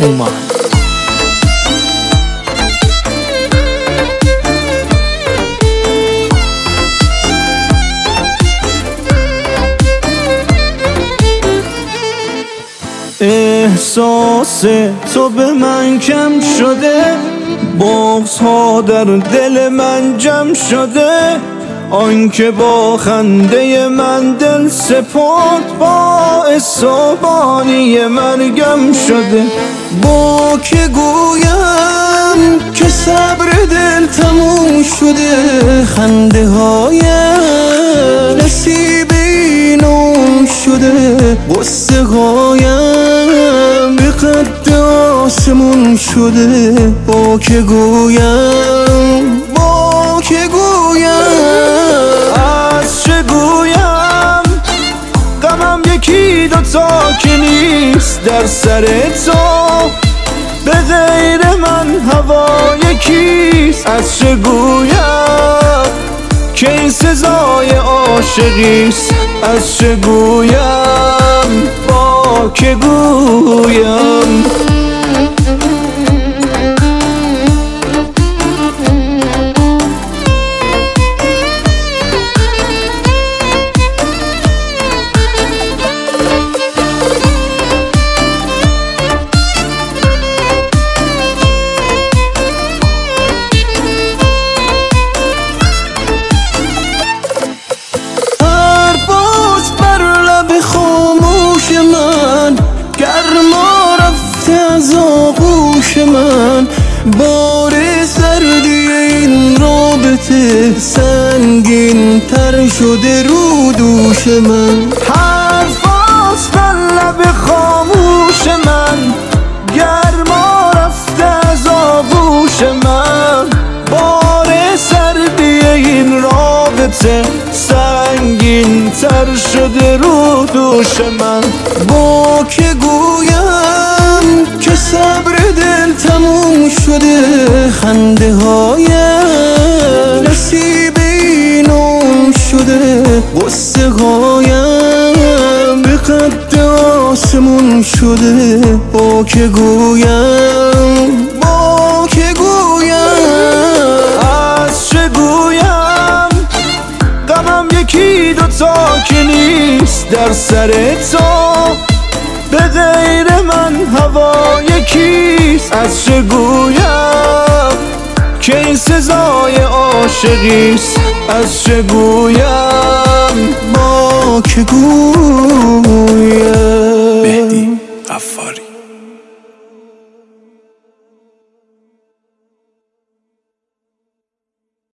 هومان. احساس تو به من کم شده، بغض‌ها در دل من جمع شده، آنکه با خنده من دل سپرد باعث بانی مرگم شده. با که گویم که صبر دل تموم شده، خنده هایم نصیب اینم شده، غصه هایم به قد آسمون شده. با که گویم از چه گویم، غمم یکی دوتا که نیست در سر تو، به غیر من هوای کیست. از چه گویم که این سزای عاشقیست، از چه گویم با که گویم. من بار سردی این رابطه سنگین تر شده رو دوش من. حرفاست بر لب خاموش من، گرما رفته از آغوش من. بار سردی این رابطه سنگین تر شده رو دوش من. با که گویم که صبر دل تموم شده، خنده هایم نصیب اینم شده، غصه هایم به قد آسمون شده. با که گویم از چه گویم، غمم یکی دوتا که نیست در سر تو، به غیر من هوای کیست. از چه گویم که این سزای عاشقیست، از چه گویم با که گویم.